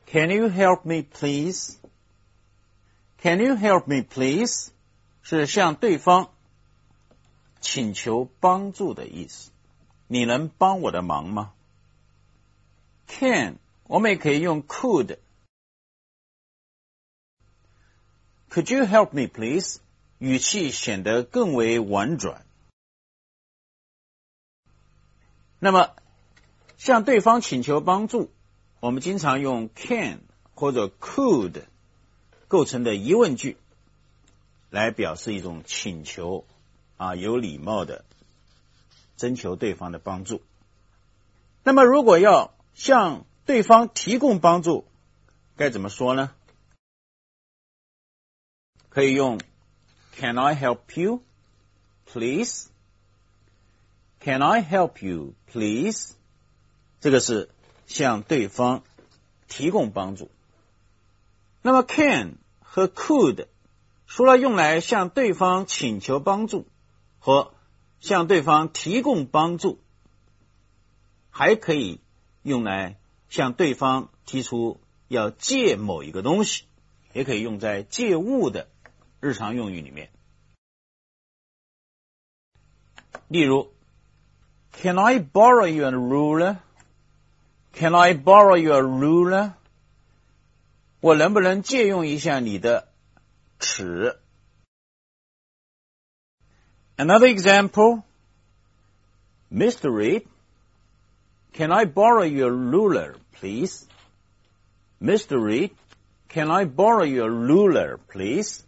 Can you help me please? Can you help me please? 是向对方请求帮助的意思。你能帮我的忙吗？ Can 我们也可以用 could。 Could you help me please? 语气显得更为婉转。那么向对方请求帮助，我们经常用 can 或者 could 构成的疑问句来表示一种请求有礼貌的征求对方的帮助。那么如果要向对方提供帮助，该怎么说呢？可以用 Can I help you, please? Can I help you, please? 这个是向对方提供帮助。那么 can 和 could 除了用来向对方请求帮助和向对方提供帮助，还可以用来向对方提出要借某一个东西，也可以用在借物的日常用语里面。例如 Can I borrow your ruler? Can I borrow your ruler? 我能不能借用一下你的尺？ Another example, Mr. Reed, can I borrow your ruler, please? Mr. Reed, can I borrow your ruler, please?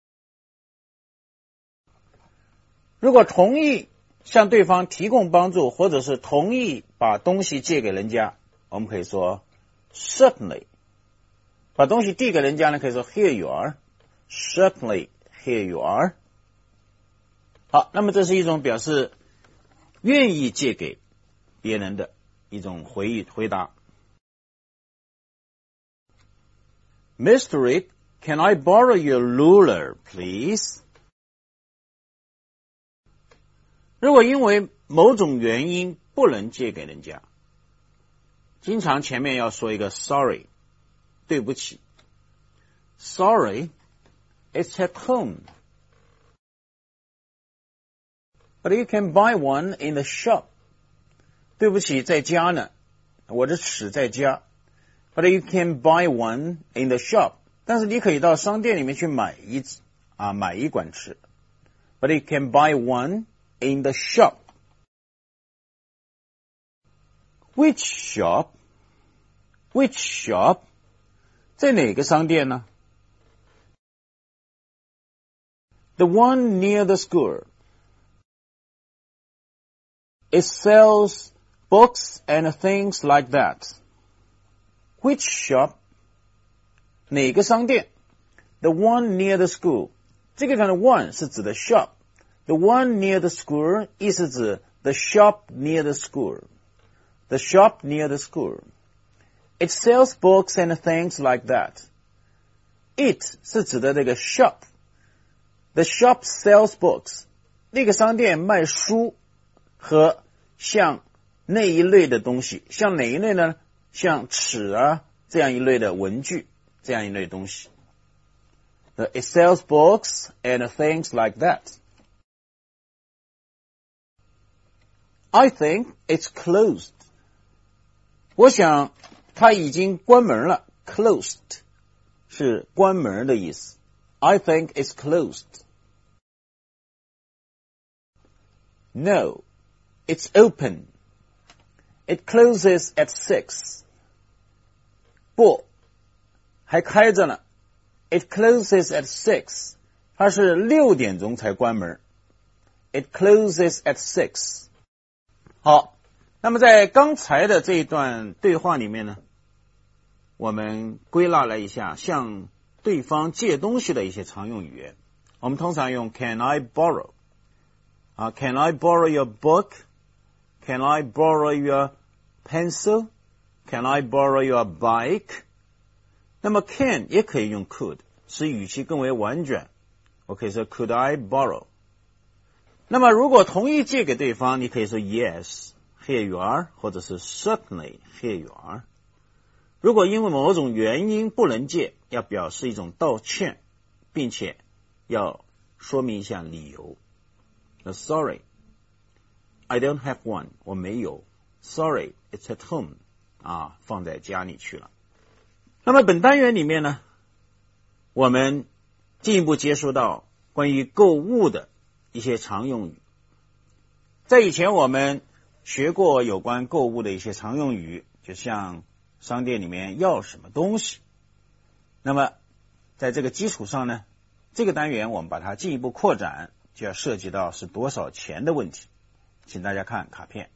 如果同意向对方提供帮助，或者是同意把东西借给人家，我们可以说 certainly。 把东西递给人家呢，可以说 Here you are. Certainly, here you are. 好，那么这是一种表示愿意借给别人的一种回答。Mr. Reed, can I borrow your ruler, please? 如果因为某种原因不能借给人家，经常前面要说一个 sorry， 对不起。Sorry, it's at home. But you can buy one in the shop. 对不起，在家呢，我的尺在家。But you can buy one in the shop. 但是你可以到商店里面去买一管尺。But you can buy one in the shop. Which shop? Which shop? 在哪个商店呢？ The one near the school. It sells books and things like that. Which shop? 哪个商店？ The one near the school. 这个地方的 one 是指的 shop. The one near the school 意思指 the shop near the school. The shop near the school. It sells books and things like that. It 是指的这个 shop. The shop sells books. 那个商店卖书和像那一类的东西。像哪一类呢？像尺这样一类的文具，这样一类东西。It sells books and things like that. I think it's closed. 我想它已经关门了。Closed 是关门的意思。I think it's closed. No, it's open. It closes at 6. 不，还开着呢。It closes at 6. 它是6点钟才关门。It closes at 6. 好，那么在刚才的这一段对话里面呢，我们归纳了一下向对方借东西的一些常用语言。我们通常用 Can I borrow? Can I borrow your book? Can I borrow your pencil? Can I borrow your bike? 那么 can 也可以用 could， 使语气更为婉转。我可以说 Could I borrow? 那么如果同意借给对方，你可以说 Yes, here you are， 或者是 Certainly, here you are。 如果因为某种原因不能借，要表示一种道歉，并且要说明一下理由。Sorry, I don't have one. 我没有。Sorry, it's at home. 放在家里去了。那么本单元里面呢，我们进一步接触到关于购物的一些常用语。在以前我们学过有关购物的一些常用语，就像商店里面要什么东西。那么在这个基础上呢，这个单元我们把它进一步扩展，就要涉及到是多少钱的问题。请大家看卡片。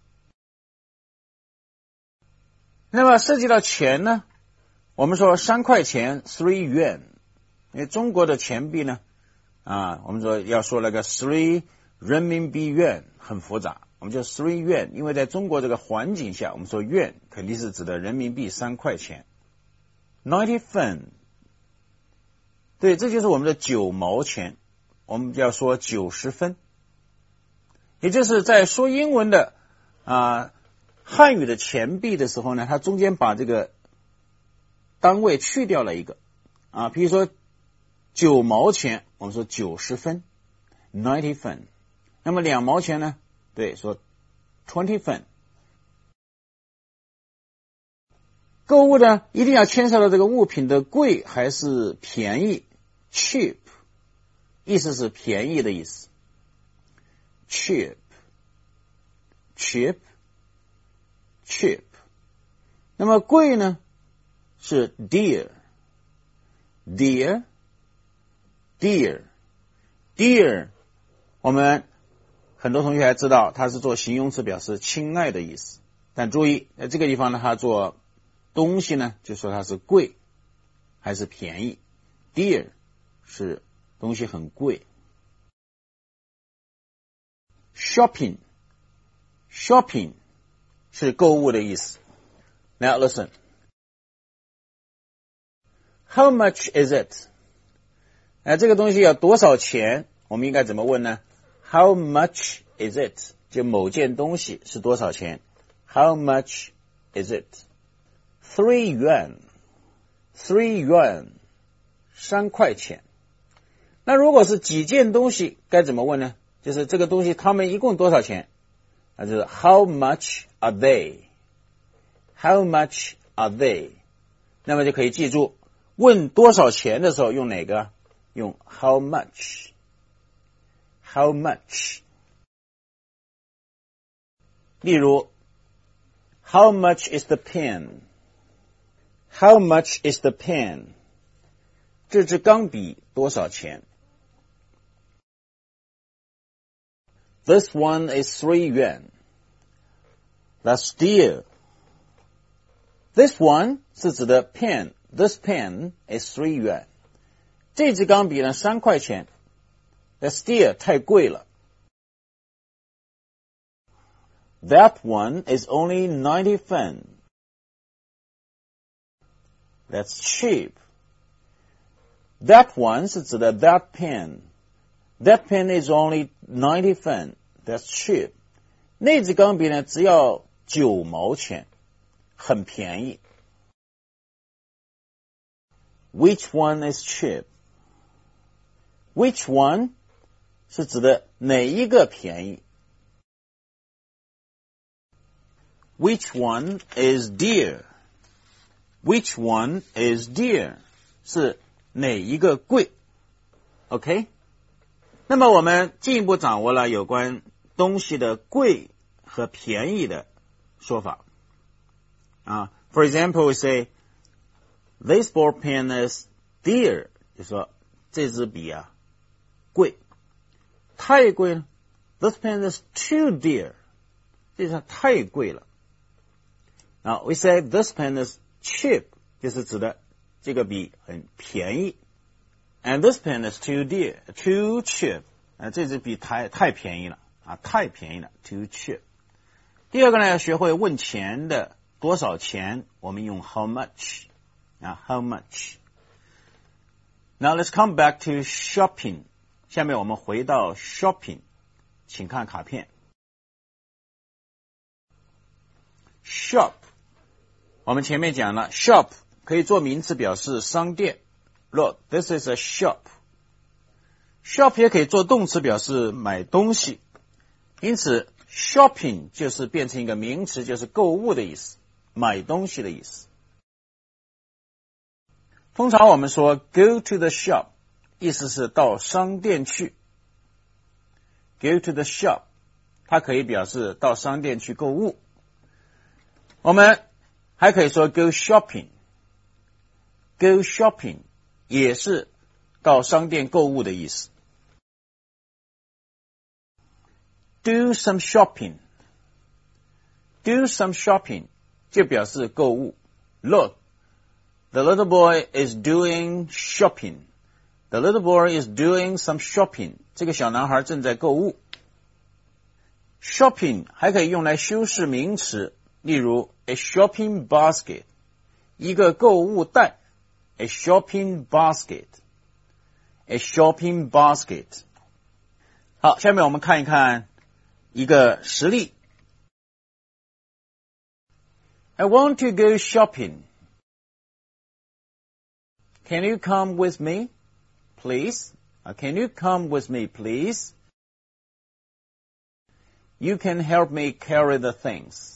那么涉及到钱呢，我们说3块钱 3 yuan， 因为中国的钱币呢我们说要说那个3 renminbi yuan 很复杂，我们就3 yuan， 因为在中国这个环境下，我们说 yuan 肯定是指的人民币3块钱。90 分，对，这就是我们的9毛钱，我们要说90分，也就是在说英文的汉语的钱币的时候呢，它中间把这个单位去掉了一个比如说9毛钱，我们说90分 90 分。那么2毛钱呢，对，说20分。购物呢，一定要牵涉到这个物品的贵还是便宜 cheap， 意思是便宜的意思 cheap。 那么贵呢是 dear， 我们很多同学还知道它是做形容词表示亲爱的意思，但注意在这个地方呢，它做东西呢就说它是贵还是便宜。 dear 是东西很贵。 shopping 是购物的意思。 Now listen, how much is it？ 这个东西要多少钱，我们应该怎么问呢？ How much is it？ 就某件东西是多少钱。 How much is it？ 3 yuan 3块钱。那如果是几件东西该怎么问呢？就是这个东西它们一共多少钱，那就是 How much are they？ How much are they？ 那么就可以记住，问多少钱的时候用哪个？用 How much。 例如 How much is the pen？ How much is the pen？ 这支钢笔多少钱？ This one is 3 yuan. That's dear. This one 是指的 pen. This pen is 3 yuan. 这支钢笔呢3块钱。That's dear， 太贵了。That one is only 90 fen. That's cheap. That one 是指的 that pen. That pen is only 90 fen. That's cheap. 那支钢笔呢只要9毛钱，很便宜。Which one is cheap? Which one 是指的哪一个便宜。Which one is dear? Which one is dear? 是哪一个贵 ？OK？ 那么我们进一步掌握了有关东西的贵和便宜的说法。For example, we say this ball pen is dear， 就说这支笔贵。太贵了 ，This pen is too dear， 这是太贵了。Now we say this pen is cheap， 就是指的这个笔很便宜。And this pen is too dear, too cheap， 这支笔太便宜了太便宜了 ，too cheap。第二个呢，要学会问钱的多少钱，我们用 how much how much。Now let's come back to shopping。下面我们回到 shopping， 请看卡片。Shop 我们前面讲了 shop 可以做名词表示商店。Look, this is a shop. Shop 也可以做动词表示买东西。因此 shopping 就是变成一个名词，就是购物的意思，买东西的意思。通常我们说 go to the shop 意思是到商店去。go to the shop 它可以表示到商店去购物。我们还可以说 go shopping. Go shopping 也是到商店购物的意思。Do some shopping. Do some shopping 就表示购物。Look, the little boy is doing shopping. The little boy is doing some shopping. 这个小男孩正在购物。Shopping 还可以用来修饰名词，例如 a shopping basket, 一个购物袋。A shopping basket. A shopping basket. 好，下面我们看一看一个实例。I want to go shopping. Can you come with me, please? Can you come with me, please? You can help me carry the things.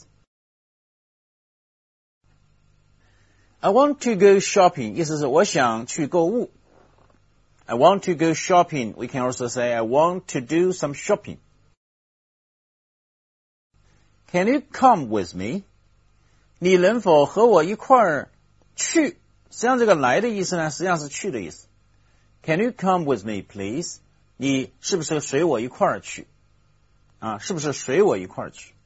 I want to go shopping 意思是我想去购物。I want to go shopping. We can also say I want to do some shopping. Can you come with me? 你能否和我一块儿去？实际上这个来的意思呢，实际上是去的意思。Can you come with me, please? 你是不是随我一块儿去？是不是随我一块儿去？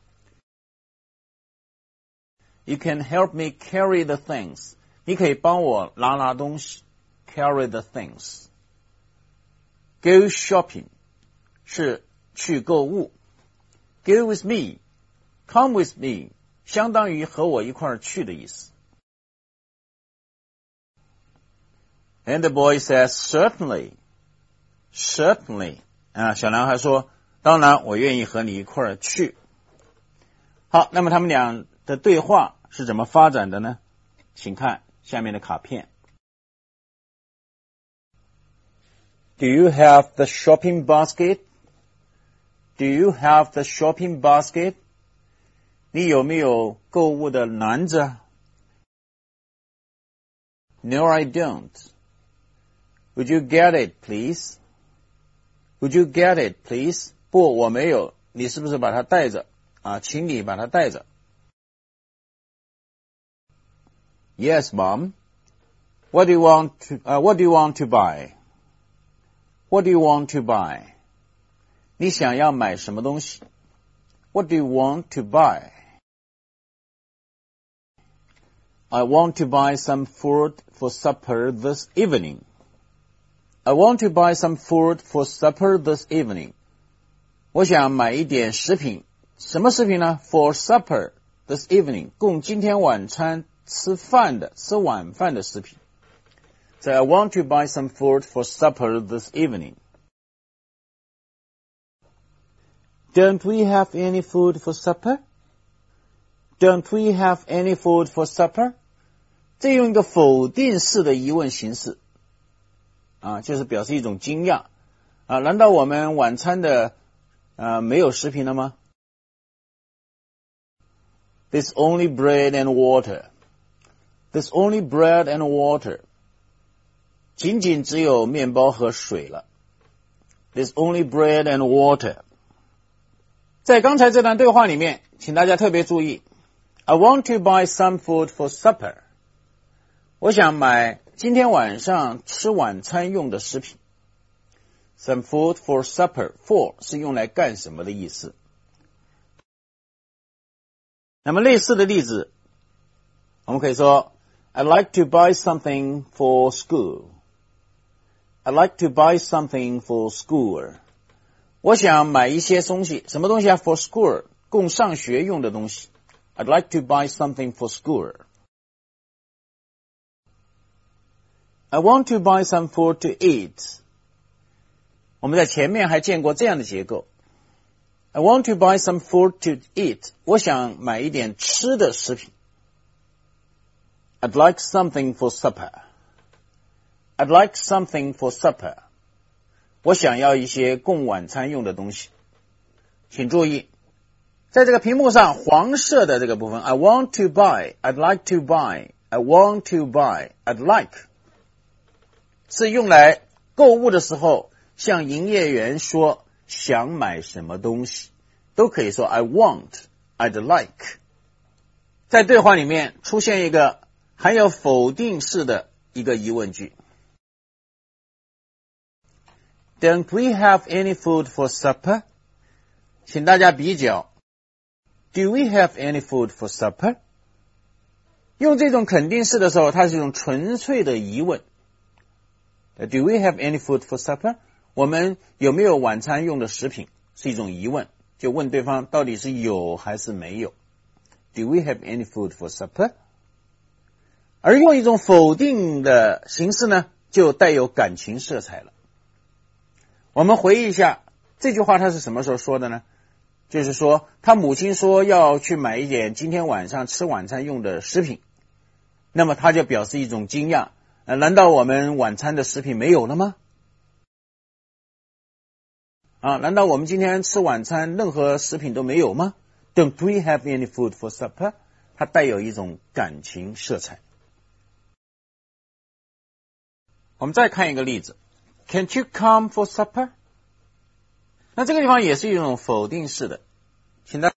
You can help me carry the things. 你可以帮我拉拉东西。Carry the things. Go shopping 是去购物。Go with me, come with me 相当于和我一块儿去的意思。And the boy says, certainly. Certainly. 小男孩说，当然我愿意和你一块儿去。好，那么他们俩的对话是怎么发展的呢？请看下面的卡片。Do you have the shopping basket? Do you have the shopping basket? 你有没有购物的篮子？ No, I don't. Would you get it, please? Would you get it, please? 不，我没有。你是不是把它带着？请你把它带着。Yes, Mom. What do you want to buy? What do you want to buy? 你想要买什么东西？ What do you want to buy? I want to buy some food for supper this evening. I want to buy some food for supper this evening. 我想买一点食品。什么食品呢？ For supper this evening. 供今天晚餐吃晚饭的食品。So I want to buy some food for supper this evening. Don't we have any food for supper? Don't we have any food for supper? 这用一个否定式的疑问形式，就是表示一种惊讶。难道我们晚餐的没有食品了吗？ There's only bread and water. There's only bread and water. 仅仅只有面包和水了。There's only bread and water. 在刚才这段对话里面，请大家特别注意 I want to buy some food for supper. 我想买今天晚上吃晚餐用的食品。Some food for supper. For 是用来干什么的意思。那么类似的例子，我们可以说 I'd like to buy something for school. I'd like to buy something for school. 我想买一些东西，什么东西啊 ？For school, 供上学用的东西。I'd like to buy something for school. I want to buy some food to eat. 我们在前面还见过这样的结构。I want to buy some food to eat. 我想买一点吃的食品。 I'd like something for supper. I'd like something for supper. 我想要一些供晚餐用的东西。请注意，在这个屏幕上黄色的这个部分 I want to buy, I'd like to buy, I want to buy, I'd like 是用来购物的时候向营业员说想买什么东西，都可以说 I want, I'd like。 在对话里面出现一个含有否定式的一个疑问句， Don't we have any food for supper？ 请大家比较 Do we have any food for supper？ 用这种肯定式的时候，它是一种纯粹的疑问。Do we have any food for supper？ 我们有没有晚餐用的食品，是一种疑问，就问对方到底是有还是没有。Do we have any food for supper？ 而用一种否定的形式呢，就带有感情色彩了。我们回忆一下这句话他是什么时候说的呢？就是说他母亲说要去买一点今天晚上吃晚餐用的食品，那么他就表示一种惊讶，难道我们晚餐的食品没有了吗？难道我们今天吃晚餐任何食品都没有吗？ Don't we have any food for supper？ 它带有一种感情色彩。我们再看一个例子 Can't you come for supper？ 那这个地方也是一种否定式的，请大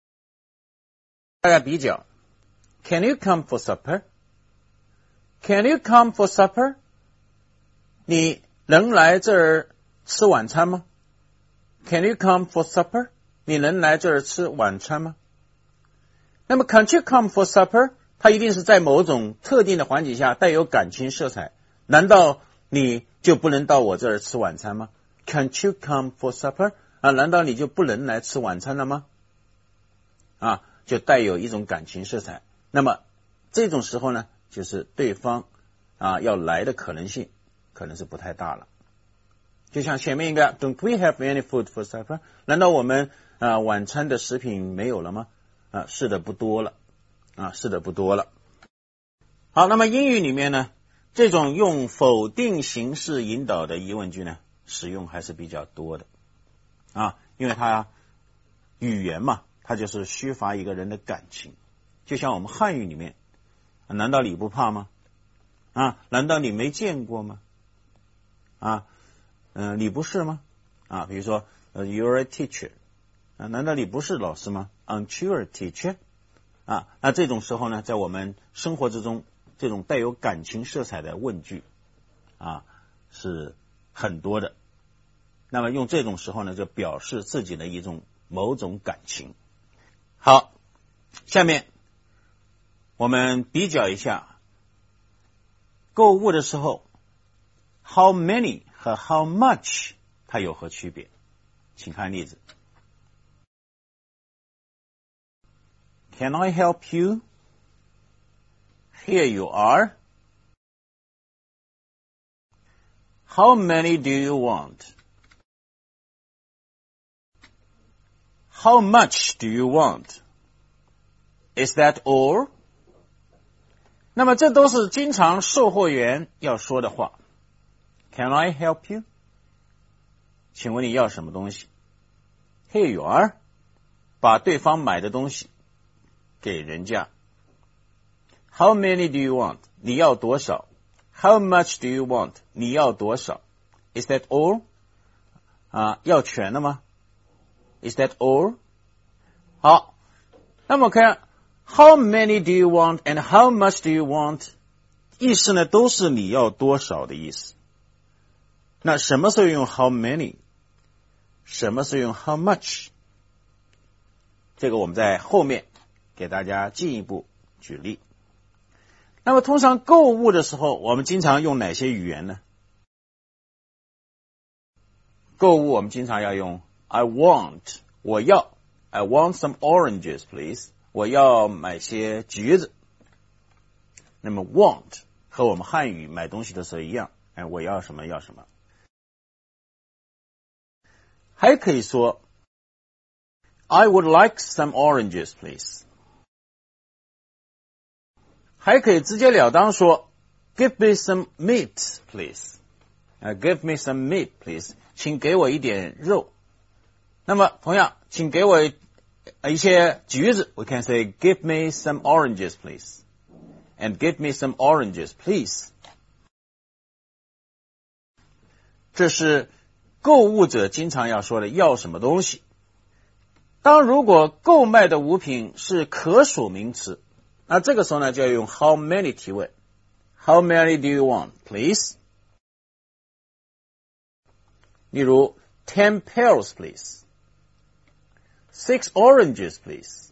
家比较 Can you come for supper？ Can you come for supper？ 你能来这儿吃晚餐吗？ Can you come for supper？ 你能来这儿吃晚餐吗？那么 Can't you come for supper？ 它一定是在某种特定的环节下带有感情色彩，难道你就不能到我这儿吃晚餐吗？ Can't you come for supper？ 难道你就不能来吃晚餐了吗？就带有一种感情色彩。那么这种时候呢，就是对方要来的可能性可能是不太大了。就像前面一个 Don't we have any food for supper？ 难道我们晚餐的食品没有了吗？是的，不多了。是的，不多了。好，那么英语里面呢，这种用否定形式引导的疑问句呢，使用还是比较多的。因为它语言嘛，它就是虚乏一个人的感情。就像我们汉语里面，难道你不怕吗？难道你没见过吗？你不是吗？比如说you're a teacher，难道你不是老师吗？ Aren't you a teacher？ 那这种时候呢，在我们生活之中，这种带有感情色彩的问句是很多的。那么用这种时候呢，就表示自己的一种某种感情。好，下面我们比较一下购物的时候 how many 和 how much 它有何区别。请看例子。Can I help you? Here you are. How many do you want? How much do you want? Is that all? 那么这都是经常售货员要说的话。Can I help you? 请问你要什么东西？ Here you are. 把对方买的东西给人家。How many do you want? 你要多少？ How much do you want? 你要多少？ Is that all? 要全了吗？ Is that all? 好，那么看 How many do you want and how much do you want? 意思呢都是你要多少的意思。那什么时候用 how many？ 什么时候用 how much？ 这个我们在后面给大家进一步举例。那么通常购物的时候，我们经常用哪些语言呢？购物我们经常要用 I want， 我要 I want some oranges please， 我要买些橘子。那么 want 和我们汉语买东西的时候一样，我要什么要什么。还可以说 I would like some oranges please。 还可以直截了当说 Give me some meat, please. Give me some meat, please. 请给我一点肉。那么同样，请给我一些橘子。We can say Give me some oranges, please. And give me some oranges, please. 这是购物者经常要说的要什么东西。当如果购买的物品是可数名词，那这个时候呢就要用 how many 提问。How many do you want, please? 例如 10 pears, please. 6 oranges, please.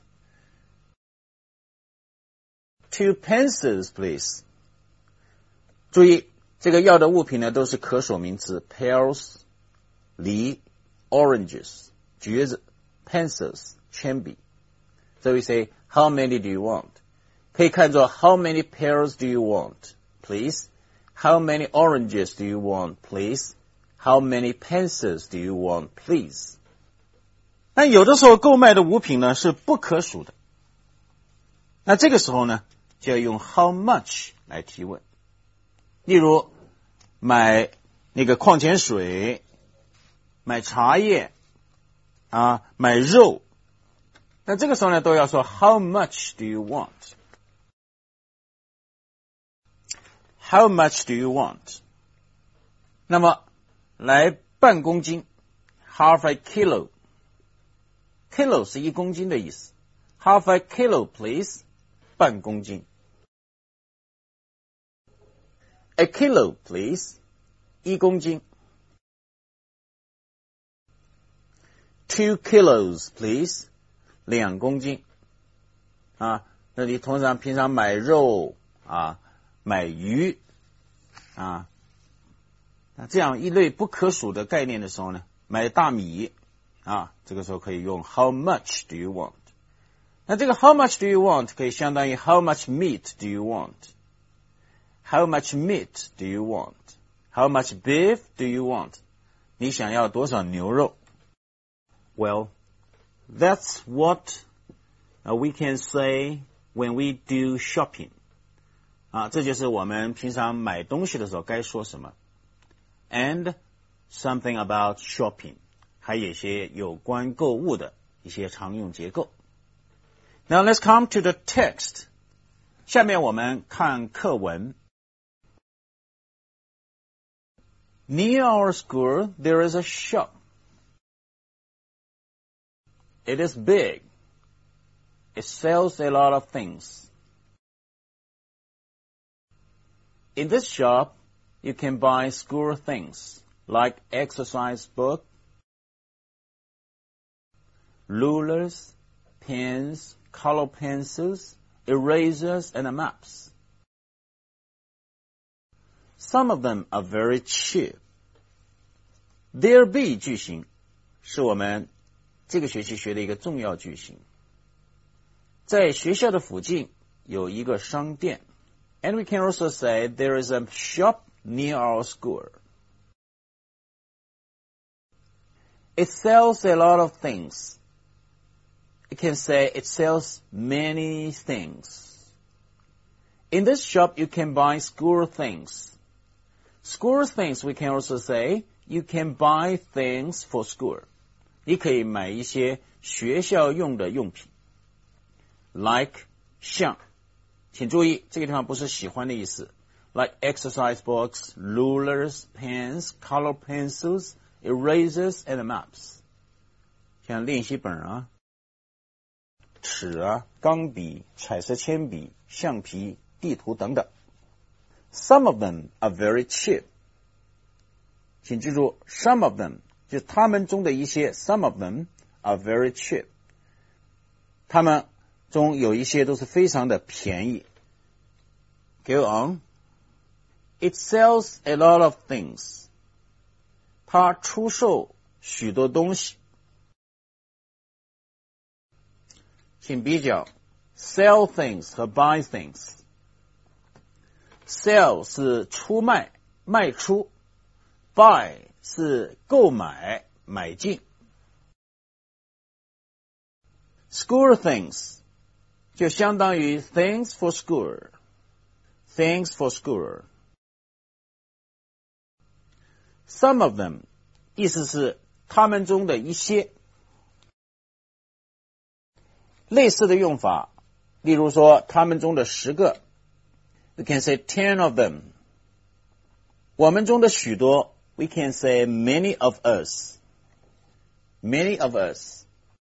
2 pencils, please. 注意，这个要的物品呢都是可数名词 pears, 梨 oranges, 橘子 pencils, 铅笔。So we say, how many do you want? 可以看作 how many pears do you want, please? How many oranges do you want, please? How many pencils do you want, please? 但有的时候购买的物品呢是不可数的，那这个时候呢就要用 how much 来提问。例如买那个矿泉水，买茶叶买肉，那这个时候呢都要说 how much do you want? How much do you want? 那么来半公斤 half a kilo. Kilo 是1公斤的意思。Half a kilo, please. 半公斤。A kilo, please. 1公斤。2 kilos, please. 2公斤。那你通常平常买肉买鱼那这样一类不可数的概念的时候呢，买大米这个时候可以用 how much do you want? 那这个 how much do you want 可以相当于 how much meat do you want? How much meat do you want? How much beef do you want? 你想要多少牛肉？ Well, that's what we can say when we do shopping. 这就是我们平常买东西的时候该说什么。And something about shopping. 还有一些有关购物的一些常用结构。Now let's come to the text. 下面我们看课文。Near our school, there is a shop. It is big. It sells a lot of things. In this shop, you can buy school things like exercise book, rulers, pens, color pencils, erasers, and maps. Some of them are very cheap. There be 句型是我们这个学期学的一个重要句型。在学校的附近有一个商店。And we can also say there is a shop near our school. It sells a lot of things. You can say it sells many things. In this shop, you can buy school things. School things, we can also say you can buy things for school. 你可以买一些学校用的用品。Like 像。请注意，这个地方不是喜欢的意思。Like exercise books, rulers, pens, color pencils, erasers, and maps. 像练习本尺钢笔、彩色铅笔、橡皮、地图等等。Some of them are very cheap. 请记住 some of them 就是他们中的一些 some of them are very cheap. 他们中有一些都是非常的便宜。Go on. It sells a lot of things. 它出售许多东西。请比较 sell things 和 buy things. Sell 是出卖、卖出。Buy 是购买、买进。School things 就相当于 things for school. things for school. Some of them 意思是他们中的一些。类似的用法，例如说他们中的10个 we can say 10 of them. 我们中的许多 we can say many of us. Many of us.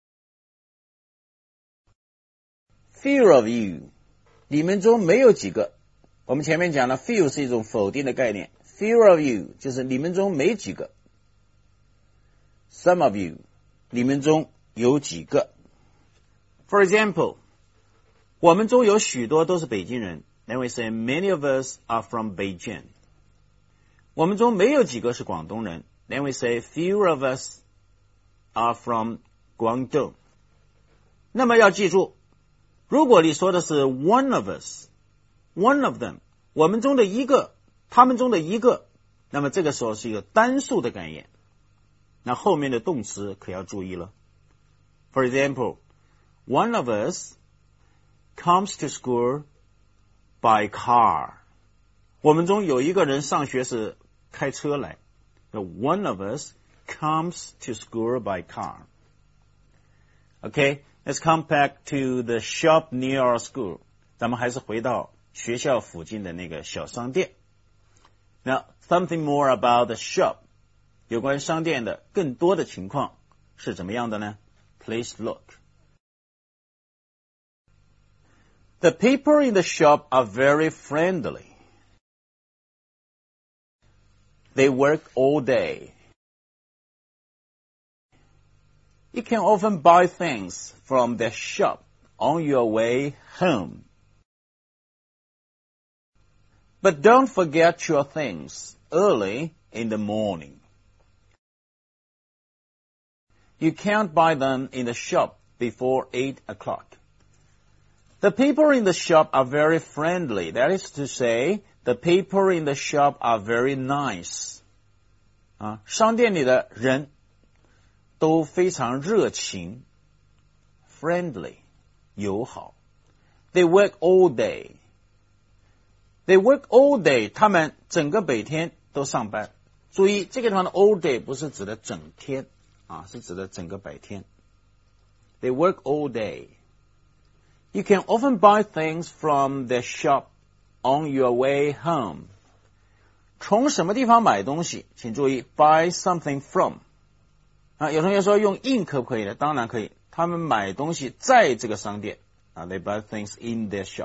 Few of you. 你们中没有几个。我们前面讲了 few 是一种否定的概念。Few of you 就是你们中没几个。Some of you 你们中有几个。For example, 我们中有许多都是北京人。Then we say many of us are from Beijing. 我们中没有几个是广东人。Then we say few of us are from Guangdong. 那么要记住，如果你说的是 one of us, one of them, 我们中的一个，他们中的一个，那么这个时候是一个单数的概念。那后面的动词可要注意了。For example, one of us comes to school by car. 我们中有一个人上学是开车来。One of us comes to school by car. Okay, let's come back to the shop near our school. 咱们还是回到学校附近的那个小商店。Now, something more about the shop. 有关商店的更多的情况是怎么样的呢？ Please look. The people in the shop are very friendly. They work all day. You can often buy things from their shop on your way home. But don't forget your things early in the morning. You can't buy them in the shop before 8 o'clock. The people in the shop are very friendly. That is to say, the people in the shop are very nice. 商店里的人都非常热情 friendly, 友好 They work all day. They work all day. 他们整个白天都上班。注意，这个地方的 all day 不是指的整天是指的整个白天。They work all day. You can often buy things from the shop on your way home. 从什么地方买东西？请注意 buy something from. 有同学说用 in 可不可以呢？当然可以。他们买东西在这个商店they buy things in their shop.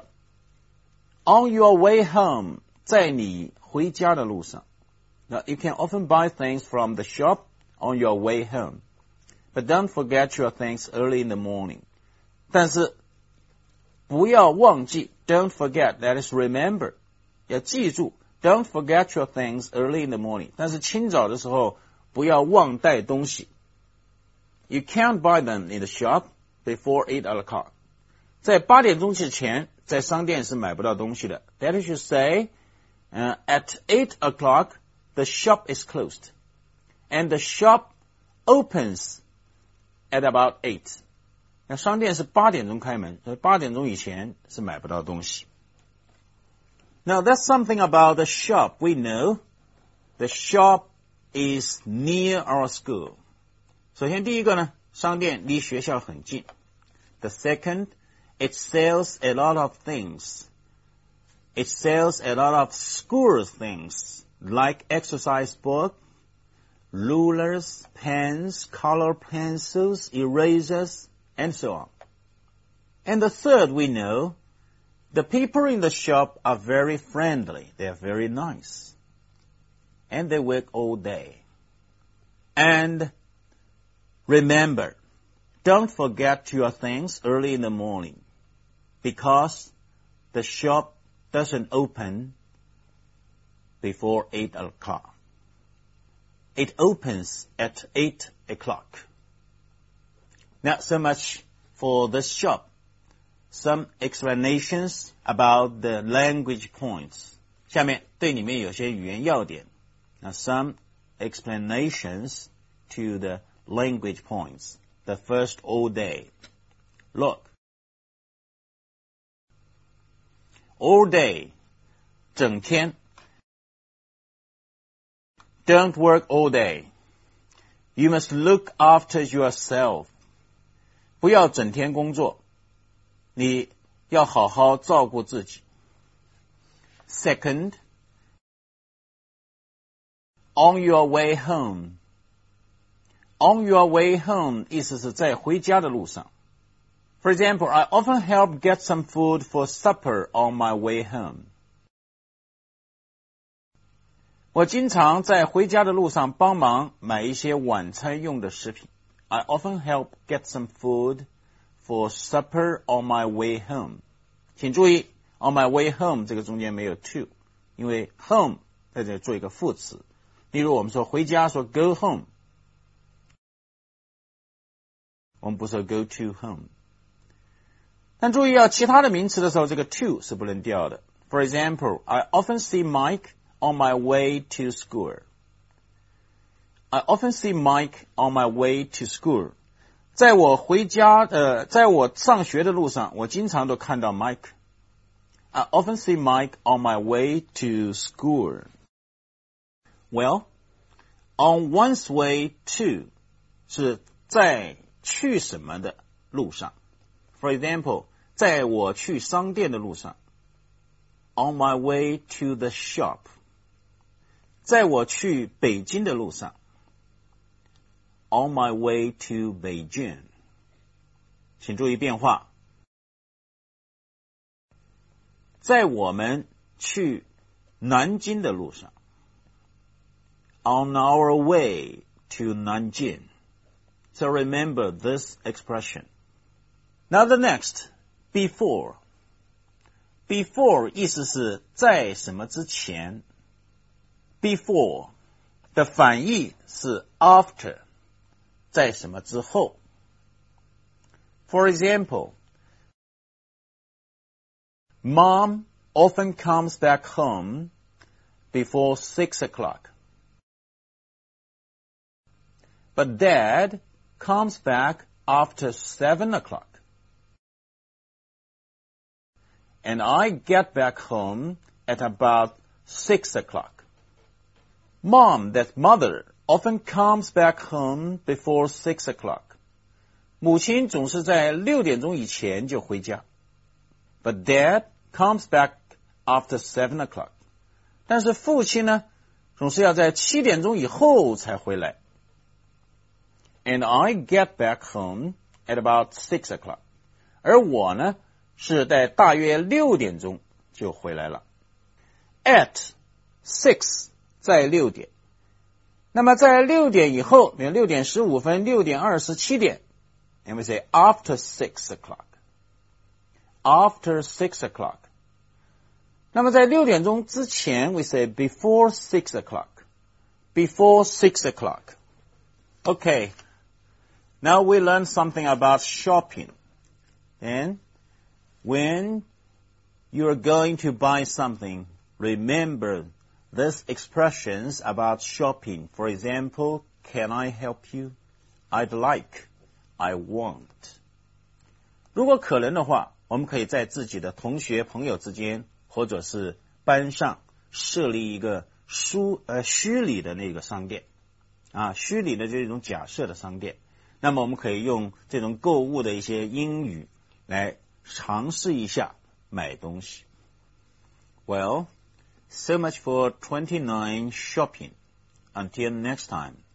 On your way home, 在你回家的路上。Now, you can often buy things from the shop on your way home. But don't forget your things early in the morning. 但是不要忘记 don't forget, that is remember. 要记住 don't forget your things early in the morning. 但是清早的时候不要忘带东西。You can't buy them in the shop before 8 o'clock. 在8点钟之前在商店是买不到东西的。That is to say, at 8 o'clock, the shop is closed. And the shop opens at about 8. 那商店是8点钟开门，所以8点钟以前是买不到东西。Now, that's something about the shop. We know the shop is near our school. 首先第一个呢，商店离学校很近。The second, it sells a lot of things. It sells a lot of school things, like exercise book, rulers, pens, color pencils, erasers, and so on. And the third, we know, the people in the shop are very friendly. They are very nice. And they work all day. And remember, don't forget your things early in the morning, because the shop doesn't open before 8 o'clock. It opens at 8 o'clock. Not so much for this shop. Some explanations about the language points. 下面对里面有些语言要点。Now, some explanations to the language points. The first, all day. Look. All day. 整天。Don't work all day. You must look after yourself. 不要整天工作，你要好好照顾自己。Second, on your way home. On your way home 意思是在回家的路上。For example, I often help get some food for supper on my way home. 我经常在回家的路上帮忙买一些晚餐用的食品。I often help get some food for supper on my way home. 请注意 on my way home 这个中间没有 to, 因为 home 在这里做一个副词。例如我们说回家说 go home, 我们不说 go to home. 但注意其他的名词的时候这个 to 是不能掉的。For example, I often see Mike on my way to school. I often see Mike on my way to school. 在我上学的路上，我经常都看到 Mike. I often see Mike on my way to school. Well, on one's way to 是在去什么的路上。For example, 在我去商店的路上。On my way to the shop. 在我去北京的路上。On my way to Beijing. 请注意变化。在我们去南京的路上。On our way to Nanjing. So remember this expression. Now the next, before. Before 意思是在什么之前。Before 的反义是 after, 在什么之后。For example, Mom often comes back home before 6 o'clock. But Dad comes back after 7 o'clock. And I get back home at about 6 o'clock. Mom, that's mother, often comes back home before 6 o'clock. 母亲总是在6点钟以前就回家。But Dad comes back after 7 o'clock. 但是父亲呢，总是要在7点钟以后才回来。And I get back home at about 6 o'clock. 而我呢，是在大约6点钟就回来了。At 6在6点。那么在6点以后，比如6点15分、6点20、7点 and we say after 6 o'clock. After 6 o'clock. 那么在6点钟之前 we say before 6 o'clock. Before 6 o'clock. Okay. Now we learn something about shopping. And when you're going to buy something, remember these expressions about shopping. For example, can I help you? I'd like. I want. 如果可能的话，我们可以在自己的同学朋友之间，或者是班上设立一个虚拟的那个商店。虚拟的就是一种假设的商店。那么我们可以用这种购物的一些英语来尝试一下买东西。Well, so much for 29 shopping. Until next time.